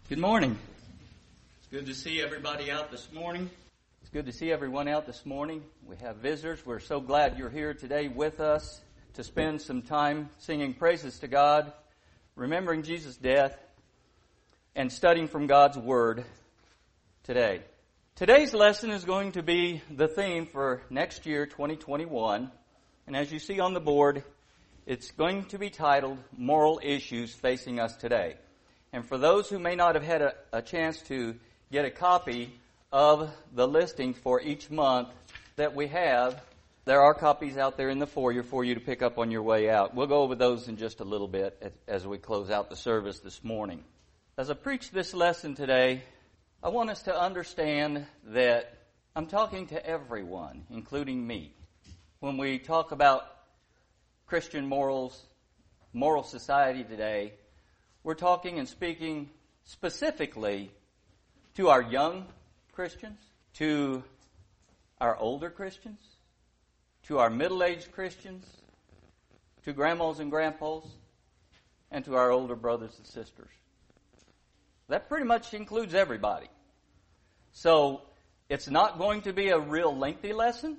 Good morning. It's good to see everybody out this morning. It's good to see everyone out this morning. We have visitors. We're so glad you're here today with us to spend some time singing praises to God, remembering Jesus' death, and studying from God's Word today. Today's lesson is going to be the theme for next year, 2021. And as you see on the board, it's going to be titled Moral Issues Facing Us Today. And for those who may not have had a chance to get a copy of the listing for each month that we have, there are copies out there in the foyer for you to pick up on your way out. We'll go over those in just a little bit as we close out the service this morning. As I preach this lesson today, I want us to understand that I'm talking to everyone, including me. When we talk about Christian morals, moral society today, we're talking and speaking specifically to our young Christians, to our older Christians, to our middle-aged Christians, to grandmas and grandpas, and to our older brothers and sisters. That pretty much includes everybody. So it's not going to be a real lengthy lesson,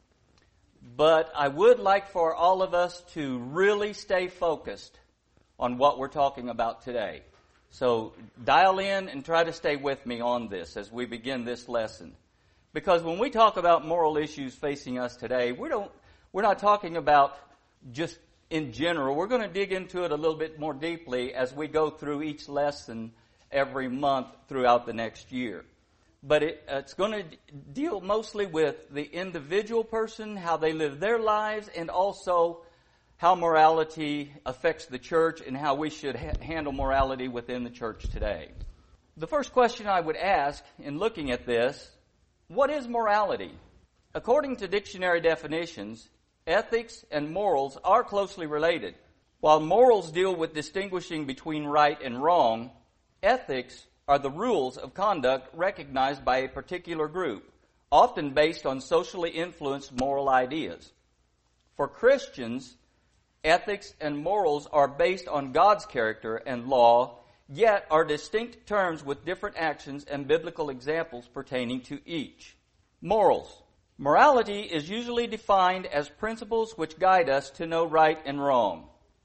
but I would like for all of us to really stay focused on what we're talking about today. So dial in and try to stay with me on this as we begin this lesson. Because when we talk about moral issues facing us today, we're not talking about just in general. We're going to dig into it a little bit more deeply as we go through each lesson every month throughout the next year. But it's going to deal mostly with the individual person, how they live their lives, and also how morality affects the church and how we should handle morality within the church today. The first question I would ask in looking at this, what is morality? According to dictionary definitions, ethics and morals are closely related. While morals deal with distinguishing between right and wrong, ethics are the rules of conduct recognized by a particular group, often based on socially influenced moral ideas. For Christians, ethics and morals are based on God's character and law, yet are distinct terms with different actions and biblical examples pertaining to each. Morals. Morality is usually defined as principles which guide us to know right and wrong.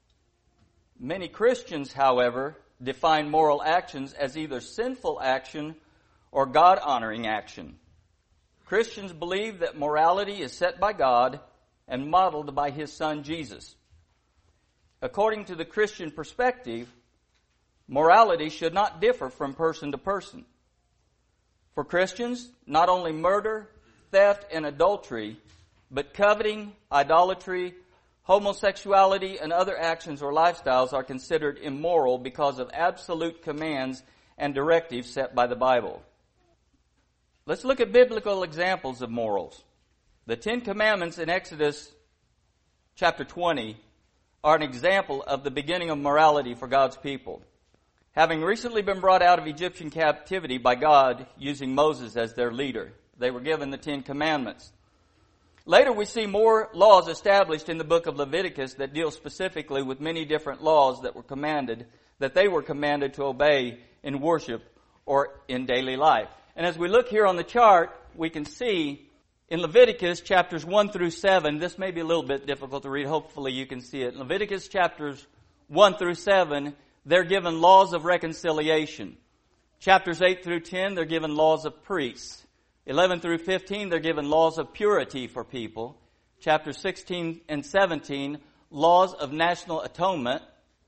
Many Christians, however, define moral actions as either sinful action or God-honoring action. Christians believe that morality is set by God and modeled by His Son Jesus. According to the Christian perspective, morality should not differ from person to person. For Christians, not only murder, theft, and adultery, but coveting, idolatry, homosexuality, and other actions or lifestyles are considered immoral because of absolute commands and directives set by the Bible. Let's look at biblical examples of morals. The Ten Commandments in Exodus chapter 20 are an example of the beginning of morality for God's people. Having recently been brought out of Egyptian captivity by God using Moses as their leader, they were given the Ten Commandments. Later we see more laws established in the book of Leviticus that deal specifically with many different laws that they were commanded to obey in worship or in daily life. And as we look here on the chart, we can see in Leviticus chapters 1 through 7, this may be a little bit difficult to read. Hopefully you can see it. In Leviticus chapters 1 through 7, they're given laws of reconciliation. Chapters 8 through 10, they're given laws of priests. 11 through 15, they're given laws of purity for people. Chapters 16 and 17, laws of national atonement.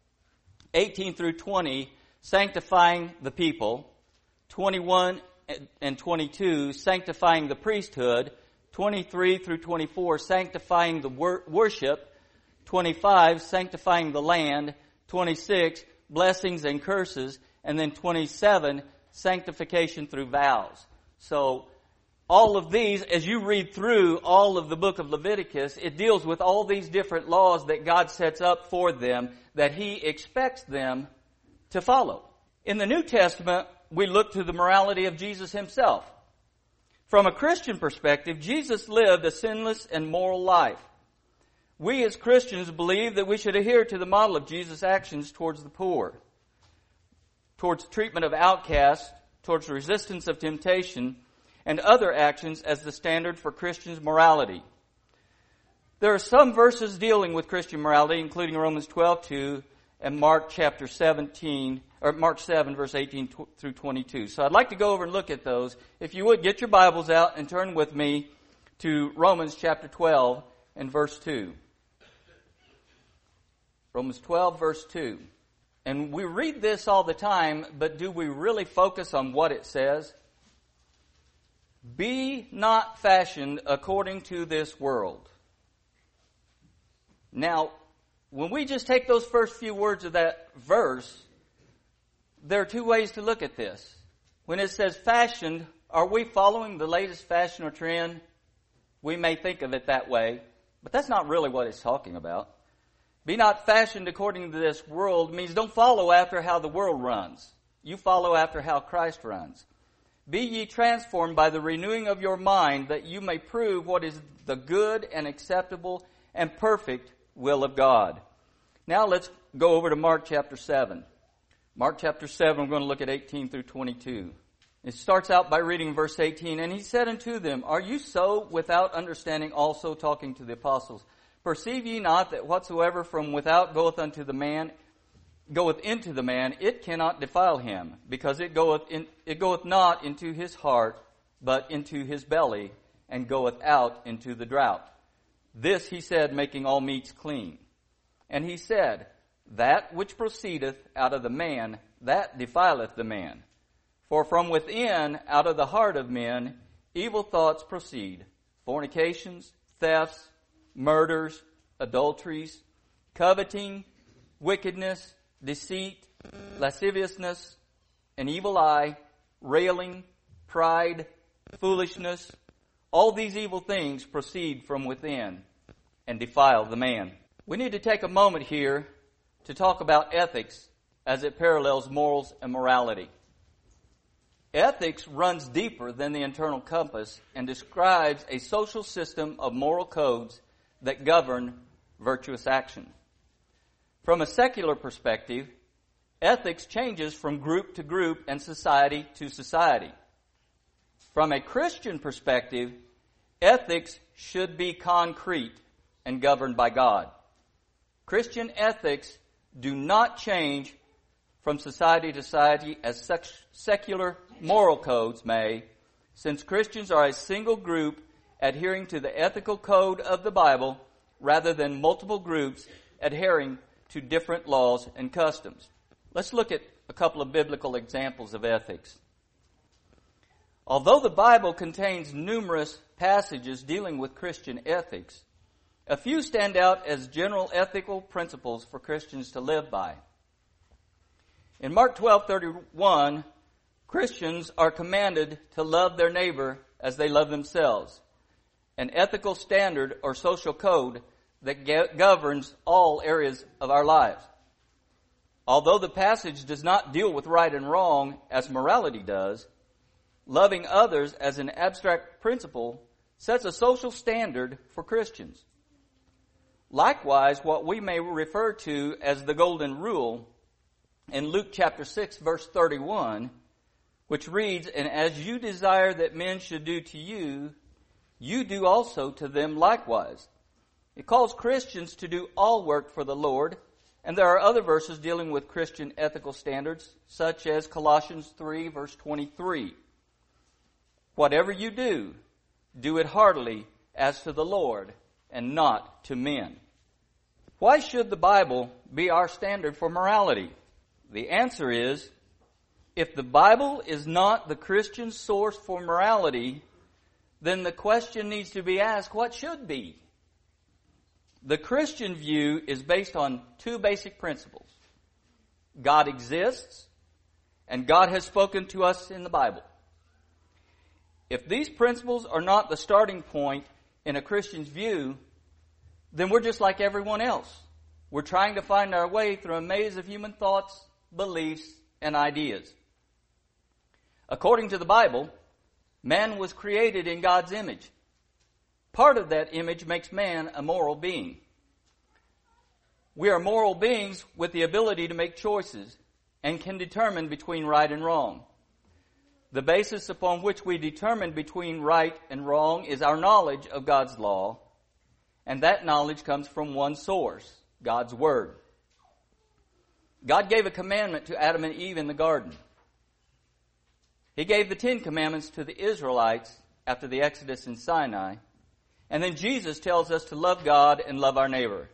18 through 20, sanctifying the people. 21 and 22, sanctifying the priesthood. 23 through 24, sanctifying the worship. 25, sanctifying the land. 26, blessings and curses. And then 27, sanctification through vows. So all of these, as you read through all of the book of Leviticus, it deals with all these different laws that God sets up for them that He expects them to follow. In the New Testament, we look to the morality of Jesus Himself. From a Christian perspective, Jesus lived a sinless and moral life. We as Christians believe that we should adhere to the model of Jesus' actions towards the poor. towards treatment of outcasts, towards resistance of temptation, and other actions as the standard for Christians' morality. There are some verses dealing with Christian morality, including Romans 12:2 and Mark chapter 17, or Mark 7, verse 18 through 22. So I'd like to go over and look at those. If you would, get your Bibles out and turn with me to Romans chapter 12 and verse 2. Romans 12, verse 2. And we read this all the time, but do we really focus on what it says? Be not fashioned according to this world. Now, when we just take those first few words of that verse, there are two ways to look at this. When it says fashioned, are we following the latest fashion or trend? We may think of it that way, but that's not really what it's talking about. Be not fashioned according to this world means don't follow after how the world runs. You follow after how Christ runs. Be ye transformed by the renewing of your mind, that you may prove what is the good and acceptable and perfect will of God. Now let's go over to Mark chapter 7. Mark chapter 7, we're going to look at 18 through 22. It starts out by reading verse 18. And he said unto them, Are you so without understanding also, talking to the apostles? Perceive ye not that whatsoever from without goeth into the man, it cannot defile him, because it goeth not into his heart, but into his belly, and goeth out into the draught. This he said, making all meats clean. And he said, That which proceedeth out of the man, that defileth the man. For from within, out of the heart of men, evil thoughts proceed, fornications, thefts, murders, adulteries, coveting, wickedness, deceit, lasciviousness, an evil eye, railing, pride, foolishness. All these evil things proceed from within and defile the man. We need to take a moment here to talk about ethics as it parallels morals and morality. Ethics runs deeper than the internal compass and describes a social system of moral codes that govern virtuous action. From a secular perspective, ethics changes from group to group and society to society. From a Christian perspective, ethics should be concrete and governed by God. Christian ethics do not change from society to society as secular moral codes may, since Christians are a single group adhering to the ethical code of the Bible rather than multiple groups adhering to different laws and customs. Let's look at a couple of biblical examples of ethics. Although the Bible contains numerous passages dealing with Christian ethics, a few stand out as general ethical principles for Christians to live by. In Mark 12:31, Christians are commanded to love their neighbor as they love themselves, an ethical standard or social code that governs all areas of our lives. Although the passage does not deal with right and wrong as morality does, loving others as an abstract principle sets a social standard for Christians. Likewise, what we may refer to as the Golden Rule in Luke chapter 6, verse 31, which reads, And as you desire that men should do to you, you do also to them likewise. It calls Christians to do all work for the Lord, and there are other verses dealing with Christian ethical standards, such as Colossians 3, verse 23. Whatever you do, do it heartily as to the Lord and not to men. Why should the Bible be our standard for morality? The answer is, if the Bible is not the Christian source for morality, then the question needs to be asked, what should be? The Christian view is based on two basic principles. God exists, and God has spoken to us in the Bible. If these principles are not the starting point in a Christian's view, then we're just like everyone else. We're trying to find our way through a maze of human thoughts, beliefs, and ideas. According to the Bible, man was created in God's image. Part of that image makes man a moral being. We are moral beings with the ability to make choices, and can determine between right and wrong. The basis upon which we determine between right and wrong is our knowledge of God's law, and that knowledge comes from one source, God's Word. God gave a commandment to Adam and Eve in the garden. He gave the 10 Commandments to the Israelites after the Exodus in Sinai, and then Jesus tells us to love God and love our neighbor.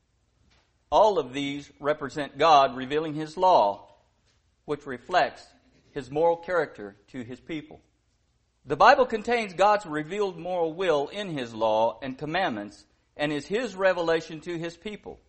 All of these represent God revealing His law, which reflects His moral character to His people. The Bible contains God's revealed moral will in His law and commandments and is His revelation to His people.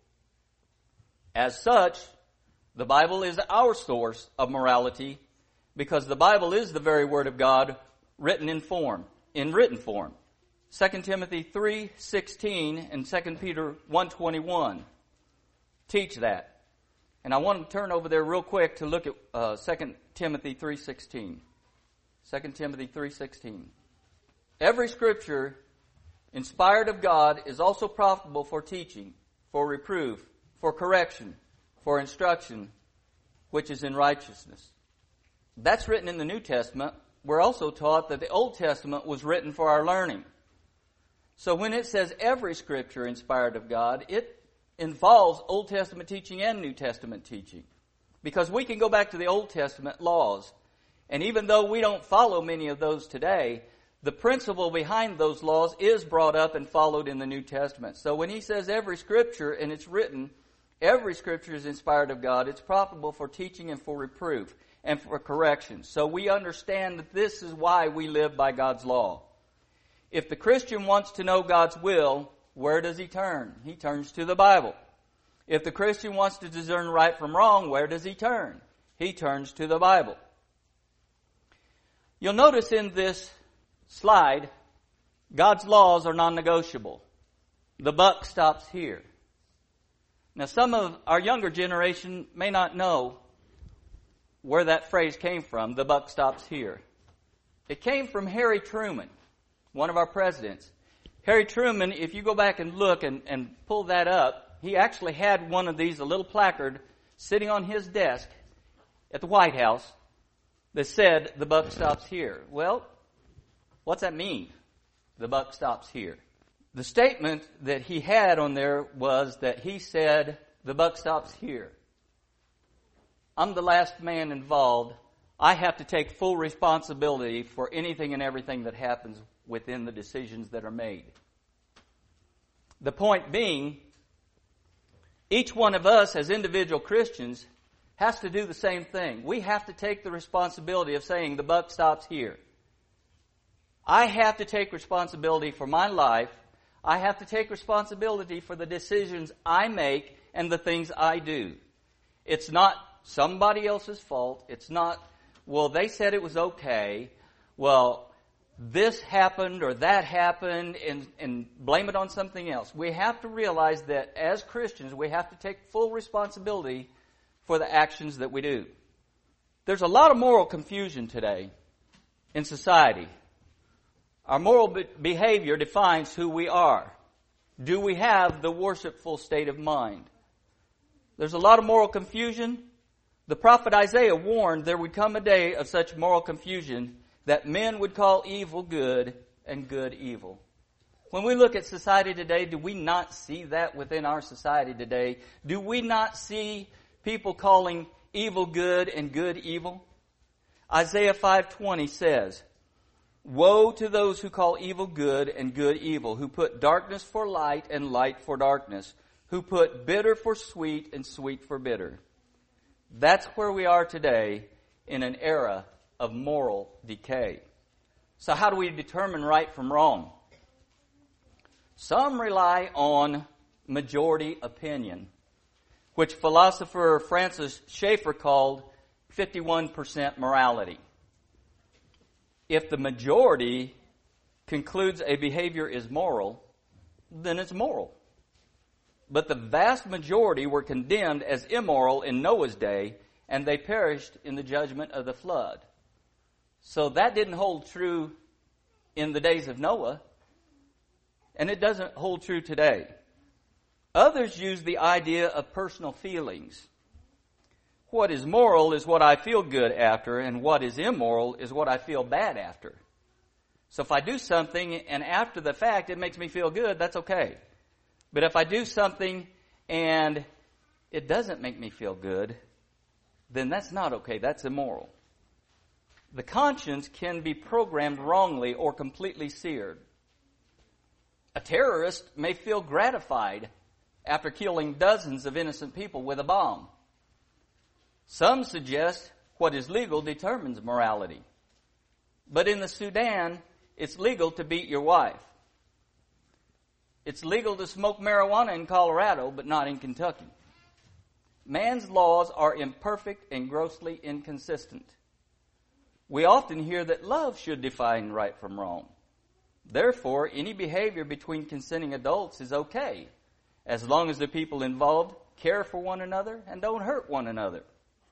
As such, the Bible is our source of morality because the Bible is the very Word of God written in written form. 2 Timothy 3:16 and 2 Peter 1:21 teach that. And I want to turn over there real quick to look at 2 Timothy 3:16. 2 Timothy 3:16. Every scripture inspired of God is also profitable for teaching, for reproof, for correction, for instruction, which is in righteousness. That's written in the New Testament. We're also taught that the Old Testament was written for our learning. So when it says every scripture inspired of God, it involves Old Testament teaching and New Testament teaching. Because we can go back to the Old Testament laws, and even though we don't follow many of those today, the principle behind those laws is brought up and followed in the New Testament. So when he says every scripture, and it's written, every scripture is inspired of God, it's profitable for teaching and for reproof and for correction. So we understand that this is why we live by God's law. If the Christian wants to know God's will, where does he turn? He turns to the Bible. If the Christian wants to discern right from wrong, where does he turn? He turns to the Bible. You'll notice in this slide, God's laws are non-negotiable. The buck stops here. Now, some of our younger generation may not know where that phrase came from, the buck stops here. It came from Harry Truman, one of our presidents. Harry Truman, if you go back and look and pull that up, he actually had one of these, a little placard, sitting on his desk at the White House that said, the buck stops here. Well, what's that mean? The buck stops here. The statement that he had on there was that he said, the buck stops here. I'm the last man involved. I have to take full responsibility for anything and everything that happens within the decisions that are made. The point being, each one of us as individual Christians has to do the same thing. We have to take the responsibility of saying the buck stops here. I have to take responsibility for my life. I have to take responsibility for the decisions I make and the things I do. It's not somebody else's fault. It's not, well, they said it was okay. Well, this happened or that happened and blame it on something else. We have to realize that as Christians, we have to take full responsibility for the actions that we do. There's a lot of moral confusion today in society. Our moral behavior defines who we are. Do we have the worshipful state of mind? There's a lot of moral confusion. The prophet Isaiah warned there would come a day of such moral confusion that men would call evil good and good evil. When we look at society today, do we not see that within our society today? Do we not see people calling evil good and good evil? Isaiah 5:20 says, woe to those who call evil good and good evil, who put darkness for light and light for darkness, who put bitter for sweet and sweet for bitter. That's where we are today in an era of moral decay. So how do we determine right from wrong? Some rely on majority opinion, which philosopher Francis Schaeffer called 51% morality. If the majority concludes a behavior is moral, then it's moral. But the vast majority were condemned as immoral in Noah's day, and they perished in the judgment of the flood. So that didn't hold true in the days of Noah, and it doesn't hold true today. Others use the idea of personal feelings, What is moral is what I feel good after, and what is immoral is what I feel bad after. So if I do something and after the fact it makes me feel good, that's okay. But if I do something and it doesn't make me feel good, then that's not okay. That's immoral. The conscience can be programmed wrongly or completely seared. A terrorist may feel gratified after killing dozens of innocent people with a bomb. Some suggest what is legal determines morality. But in the Sudan, it's legal to beat your wife. It's legal to smoke marijuana in Colorado, but not in Kentucky. Man's laws are imperfect and grossly inconsistent. We often hear that love should define right from wrong. Therefore, any behavior between consenting adults is okay, as long as the people involved care for one another and don't hurt one another.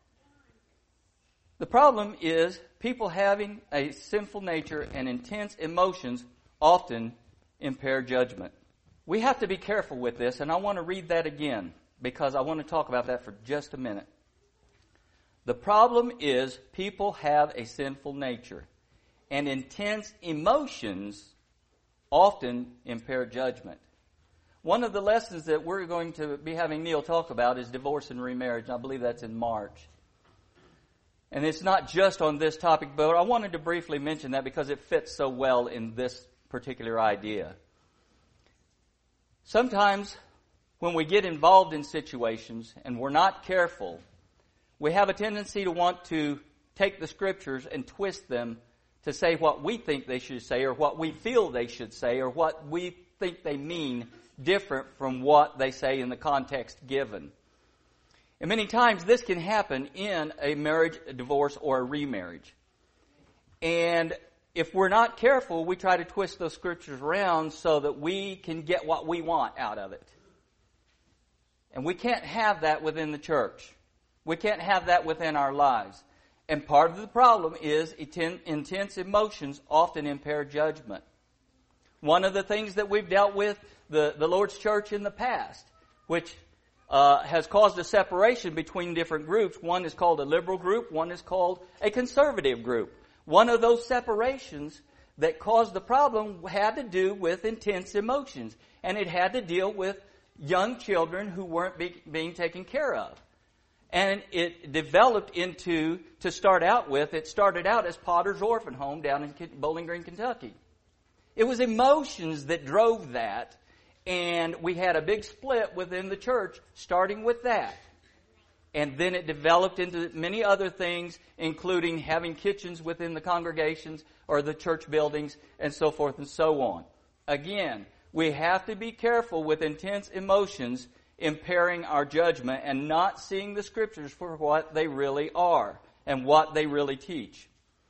The problem is people having a sinful nature and intense emotions often impair judgment. We have to be careful with this, and I want to read that again because I want to talk about that for just a minute. The problem is people have a sinful nature, and intense emotions often impair judgment. One of the lessons that we're going to be having Neil talk about is divorce and remarriage, and I believe that's in March. And it's not just on this topic, but I wanted to briefly mention that because it fits so well in this particular idea. Sometimes when we get involved in situations and we're not careful, we have a tendency to want to take the Scriptures and twist them to say what we think they should say or what we feel they should say or what we think they mean different from what they say in the context given. And many times this can happen in a marriage, a divorce, or a remarriage. And if we're not careful, we try to twist those Scriptures around so that we can get what we want out of it. And we can't have that within the church. We can't have that within our lives. And part of the problem is intense emotions often impair judgment. One of the things that we've dealt with the Lord's church in the past, which has caused a separation between different groups. One is called a liberal group. One is called a conservative group. One of those separations that caused the problem had to do with intense emotions. And it had to deal with young children who weren't being taken care of. And it developed into, it started out as Potter's Orphan Home down in Bowling Green, Kentucky. It was emotions that drove that. And we had a big split within the church, starting with that. And then it developed into many other things, including having kitchens within the congregations or the church buildings and so forth and so on. Again, we have to be careful with intense emotions impairing our judgment and not seeing the Scriptures for what they really are and what they really teach.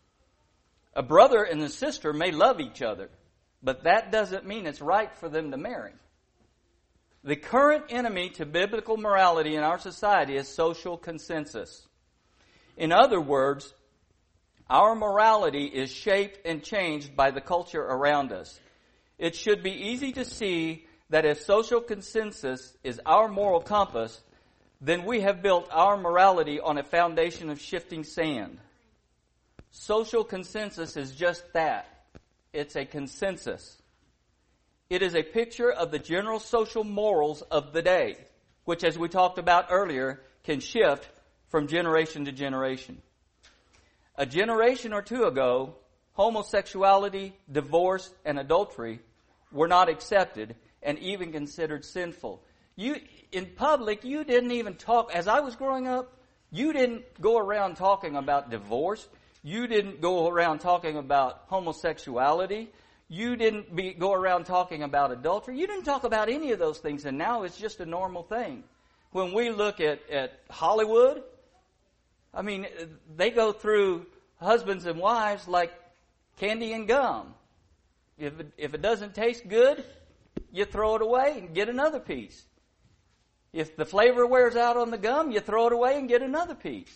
A brother and a sister may love each other, but that doesn't mean it's right for them to marry. The current enemy to biblical morality in our society is social consensus. In other words, our morality is shaped and changed by the culture around us. It should be easy to see that if social consensus is our moral compass, then we have built our morality on a foundation of shifting sand. Social consensus is just that. It's a consensus. It is a picture of the general social morals of the day, which, as we talked about earlier, can shift from generation to generation. A generation or two ago, homosexuality, divorce, and adultery were not accepted and even considered sinful. In public, you didn't even talk. As I was growing up, you didn't go around talking about divorce. You didn't go around talking about homosexuality. You didn't go around talking about adultery. You didn't talk about any of those things, and now it's just a normal thing. When we look at Hollywood, I mean, they go through husbands and wives like candy and gum. If it doesn't taste good, you throw it away and get another piece. If the flavor wears out on the gum, you throw it away and get another piece.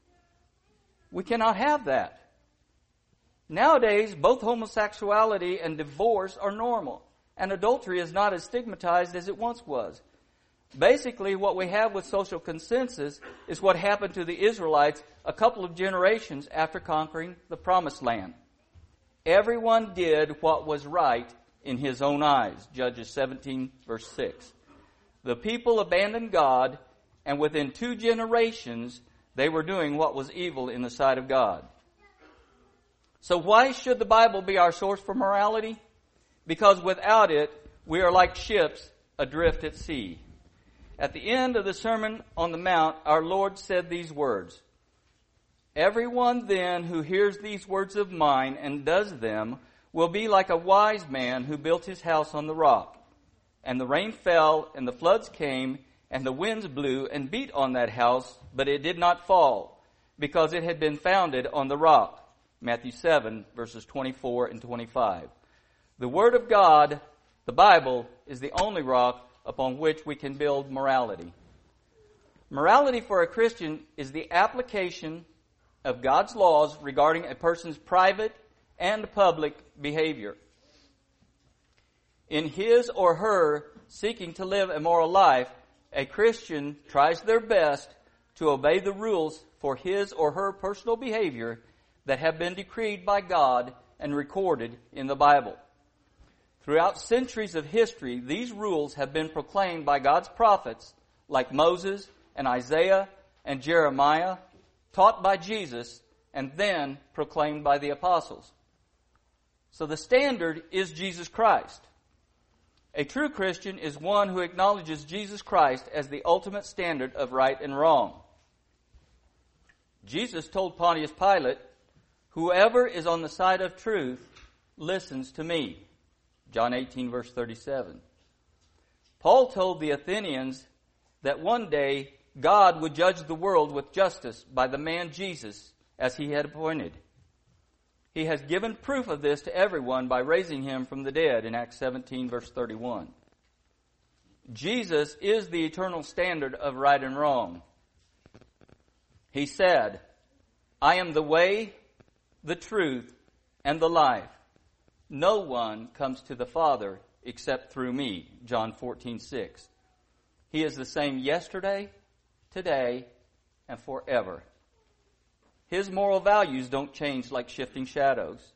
We cannot have that. Nowadays, both homosexuality and divorce are normal, and adultery is not as stigmatized as it once was. Basically, what we have with social consensus is what happened to the Israelites a couple of generations after conquering the Promised Land. Everyone did what was right in his own eyes. Judges 17, verse 6. The people abandoned God, and within 2 generations, they were doing what was evil in the sight of God. So why should the Bible be our source for morality? Because without it, we are like ships adrift at sea. At the end of the Sermon on the Mount, our Lord said these words, "Everyone then who hears these words of mine and does them will be like a wise man who built his house on the rock. And the rain fell, and the floods came, and the winds blew and beat on that house, but it did not fall, because it had been founded on the rock." Matthew 7, verses 24 and 25. The Word of God, the Bible, is the only rock upon which we can build morality. Morality for a Christian is the application of God's laws regarding a person's private and public behavior. In his or her seeking to live a moral life, a Christian tries their best to obey the rules for his or her personal behavior that have been decreed by God and recorded in the Bible. Throughout centuries of history, these rules have been proclaimed by God's prophets like Moses and Isaiah and Jeremiah, taught by Jesus, and then proclaimed by the apostles. So the standard is Jesus Christ. A true Christian is one who acknowledges Jesus Christ as the ultimate standard of right and wrong. Jesus told Pontius Pilate, "Whoever is on the side of truth listens to me." John 18, verse 37. Paul told the Athenians that one day God would judge the world with justice by the man Jesus as he had appointed. He has given proof of this to everyone by raising him from the dead in Acts 17, verse 31. Jesus is the eternal standard of right and wrong. He said, "I am the way, the truth, and the life. No one comes to the Father except through me." John 14:6. He is the same yesterday, today, and forever. His moral values don't change like shifting shadows.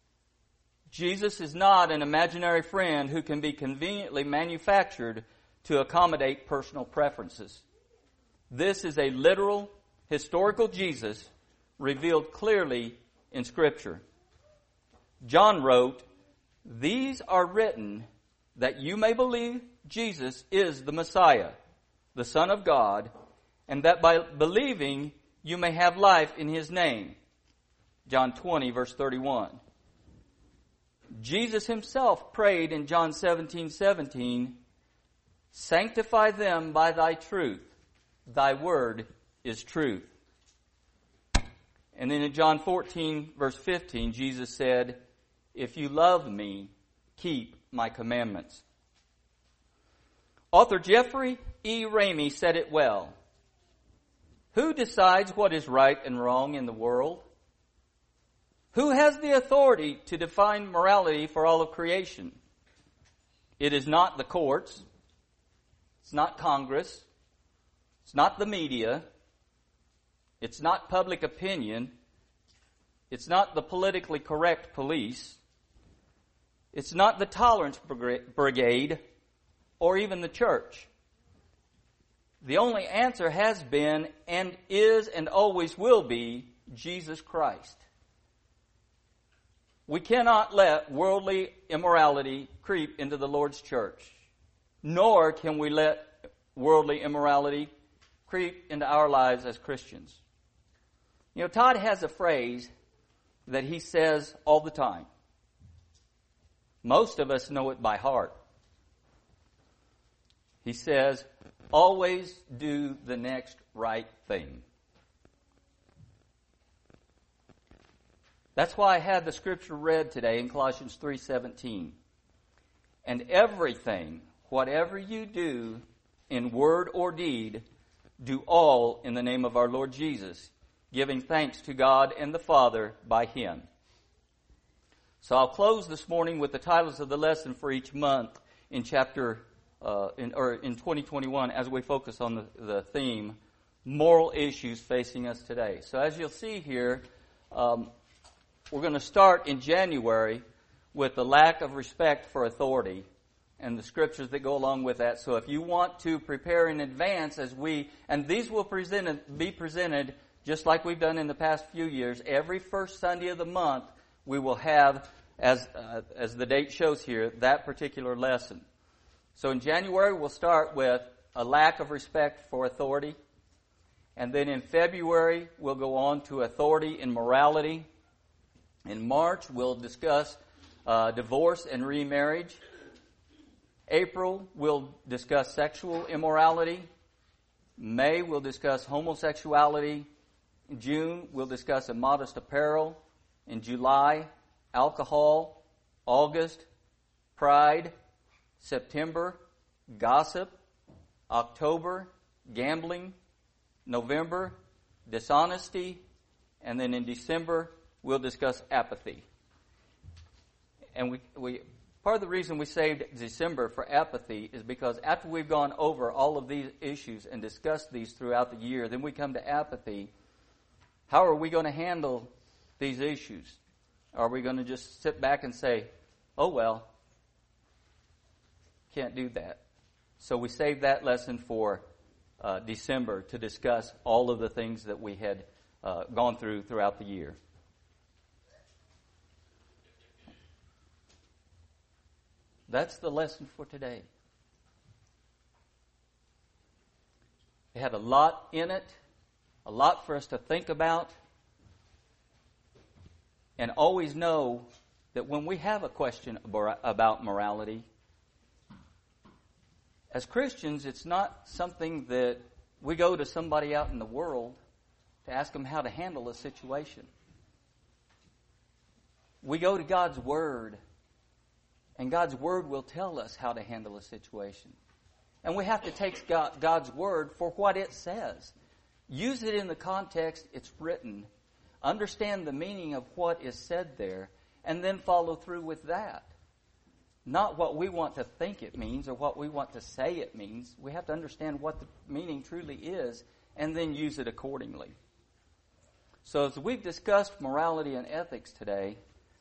Jesus is not an imaginary friend who can be conveniently manufactured to accommodate personal preferences. This is a literal, historical Jesus revealed clearly in Scripture. John wrote, "These are written that you may believe Jesus is the Messiah, the Son of God, and that by believing you may have life in His name." John 20, verse 31. Jesus Himself prayed in John 17:17, "Sanctify them by thy truth. Thy word is truth." And then in John 14, verse 15, Jesus said, "If you love me, keep my commandments." Author Jeffrey E. Ramey said it well. Who decides what is right and wrong in the world? Who has the authority to define morality for all of creation? It is not the courts. It's not Congress. It's not the media. It's not public opinion. It's not the politically correct police. It's not the tolerance brigade or even the church. The only answer has been and is and always will be Jesus Christ. We cannot let worldly immorality creep into the Lord's church, nor can we let worldly immorality creep into our lives as Christians. You know, Todd has a phrase that he says all the time. Most of us know it by heart. He says, "Always do the next right thing." That's why I had the scripture read today in Colossians 3:17. "And everything, whatever you do in word or deed, do all in the name of our Lord Jesus, giving thanks to God and the Father by Him." So I'll close this morning with the titles of the lesson for each month in chapter in 2021 as we focus on the theme, moral issues facing us today. So as you'll see here, we're going to start in January with the lack of respect for authority and the scriptures that go along with that. So if you want to prepare in advance and these will be presented just like we've done in the past few years, every first Sunday of the month we will have, as the date shows here, that particular lesson. So in January we'll start with a lack of respect for authority. And then in February we'll go on to authority and morality. In March we'll discuss divorce and remarriage. April, we'll discuss sexual immorality. May, we'll discuss homosexuality. In June, we'll discuss immodest apparel. In July, alcohol. August, pride. September, gossip. October, gambling. November, dishonesty. And then in December, we'll discuss apathy. And we part of the reason we saved December for apathy is because after we've gone over all of these issues and discussed these throughout the year, then we come to apathy. How are we going to handle these issues? Are we going to just sit back and say, oh, well, can't do that? So we saved that lesson for December to discuss all of the things that we had gone throughout the year. That's the lesson for today. It had a lot in it, a lot for us to think about, and always know that when we have a question about morality, as Christians, it's not something that we go to somebody out in the world to ask them how to handle a situation. We go to God's Word, and God's Word will tell us how to handle a situation. And we have to take God's Word for what it says. Use it in the context it's written. Understand the meaning of what is said there, and then follow through with that. Not what we want to think it means or what we want to say it means. We have to understand what the meaning truly is, and then use it accordingly. So as we've discussed morality and ethics today,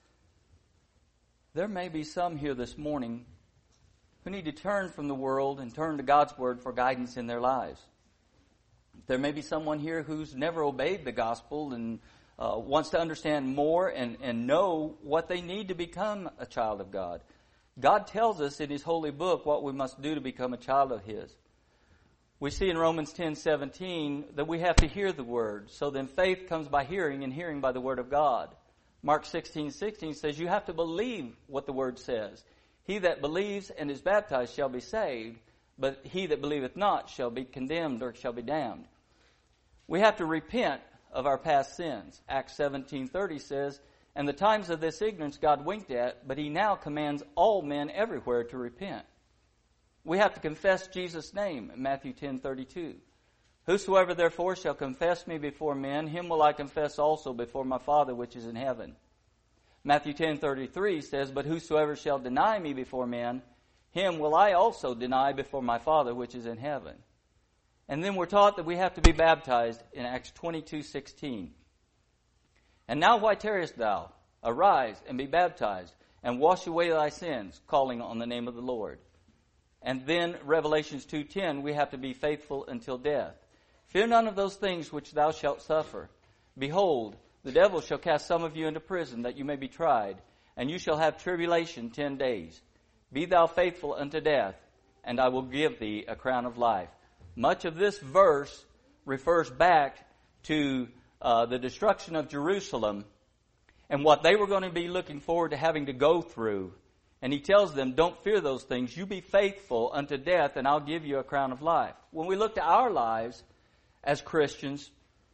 there may be some here this morning who need to turn from the world and turn to God's Word for guidance in their lives. There may be someone here who's never obeyed the gospel and wants to understand more and know what they need to become a child of God. God tells us in His holy book what we must do to become a child of His. We see in Romans 10:17 that we have to hear the Word. So then faith comes by hearing, and hearing by the Word of God. Mark 16:16 says you have to believe what the Word says. He that believes and is baptized shall be saved, but he that believeth not shall be condemned or shall be damned. We have to repent of our past sins. Acts 17:30 says, and the times of this ignorance God winked at, but He now commands all men everywhere to repent. We have to confess Jesus' name, Matthew 10:32. Whosoever therefore shall confess me before men, him will I confess also before my Father which is in heaven. Matthew 10:33 says, but whosoever shall deny me before men, him will I also deny before my Father which is in heaven. And then we're taught that we have to be baptized in Acts 22:16. And now why tarriest thou? Arise and be baptized, and wash away thy sins, calling on the name of the Lord. And then Revelations 2:10, we have to be faithful until death. Fear none of those things which thou shalt suffer. Behold, the devil shall cast some of you into prison, that you may be tried, and you shall have tribulation 10 days. Be thou faithful unto death, and I will give thee a crown of life. Much of this verse refers back to the destruction of Jerusalem and what they were going to be looking forward to having to go through. And he tells them, don't fear those things. You be faithful unto death, and I'll give you a crown of life. When we look to our lives as Christians,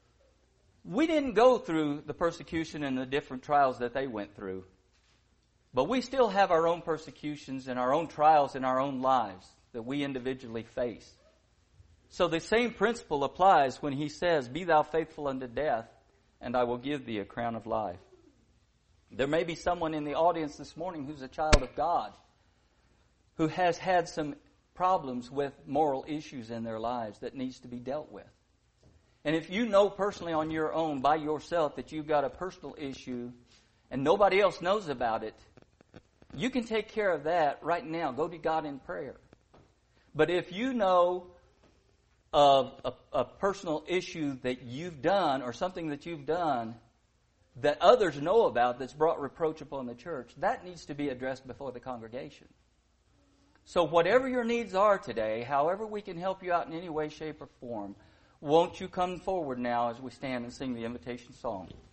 we didn't go through the persecution and the different trials that they went through. But we still have our own persecutions and our own trials in our own lives that we individually face. So the same principle applies when he says, be thou faithful unto death, and I will give thee a crown of life. There may be someone in the audience this morning who's a child of God, who has had some problems with moral issues in their lives that needs to be dealt with. And if you know personally on your own, by yourself, that you've got a personal issue and nobody else knows about it, you can take care of that right now. Go to God in prayer. But if you know of a personal issue that you've done or something that you've done that others know about that's brought reproach upon the church, that needs to be addressed before the congregation. So whatever your needs are today, however we can help you out in any way, shape, or form, won't you come forward now as we stand and sing the invitation song?